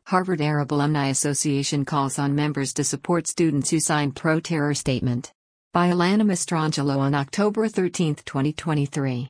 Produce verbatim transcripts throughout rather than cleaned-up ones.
Harvard Arab Alumni Association calls on members to support students who signed pro-terror statement. By Alana Mastrangelo on October thirteenth, twenty twenty-three.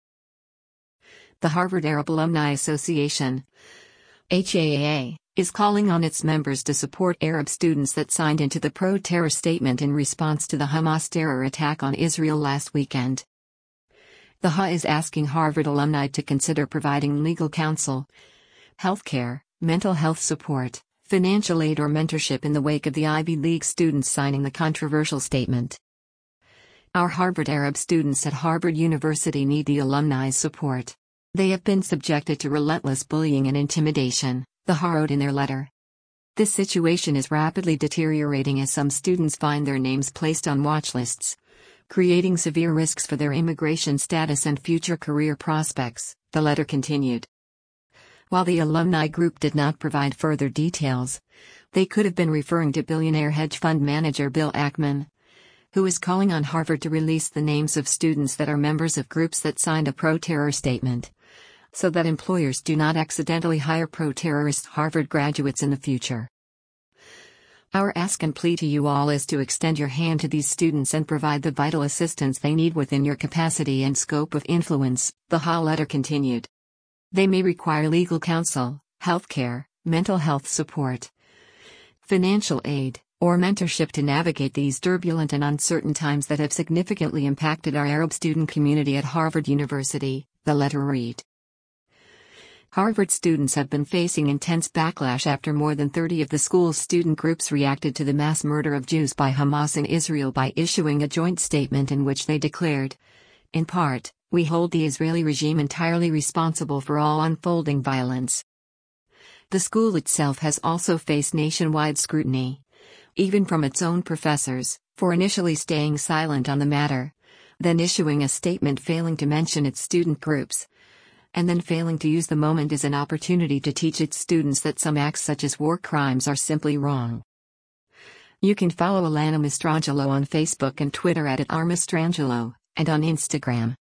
The Harvard Arab Alumni Association, H A A A, is calling on its members to support Arab students that signed into the pro-terror statement in response to the Hamas terror attack on Israel last weekend. The H A A is asking Harvard alumni to consider providing legal counsel, healthcare, mental health support, financial aid or mentorship in the wake of the Ivy League students signing the controversial statement. Our Harvard Arab students at Harvard University need the alumni's support. They have been subjected to relentless bullying and intimidation, the H A A wrote in their letter. This situation is rapidly deteriorating as some students find their names placed on watch lists, creating severe risks for their immigration status and future career prospects, the letter continued. While the alumni group did not provide further details, they could have been referring to billionaire hedge fund manager Bill Ackman, who is calling on Harvard to release the names of students that are members of groups that signed a pro-terror statement, so that employers do not accidentally hire pro-terrorist Harvard graduates in the future. Our ask and plea to you all is to extend your hand to these students and provide the vital assistance they need within your capacity and scope of influence, the H A A letter continued. They may require legal counsel, healthcare, mental health support, financial aid, or mentorship to navigate these turbulent and uncertain times that have significantly impacted our Arab student community at Harvard University, the letter read. Harvard students have been facing intense backlash after more than thirty of the school's student groups reacted to the mass murder of Jews by Hamas in Israel by issuing a joint statement in which they declared, in part, "We hold the Israeli regime entirely responsible for all unfolding violence." The school itself has also faced nationwide scrutiny, even from its own professors, for initially staying silent on the matter, then issuing a statement failing to mention its student groups, and then failing to use the moment as an opportunity to teach its students that some acts such as war crimes are simply wrong. You can follow Alana Mastrangelo on Facebook and Twitter at, at r mastrangelo, and on Instagram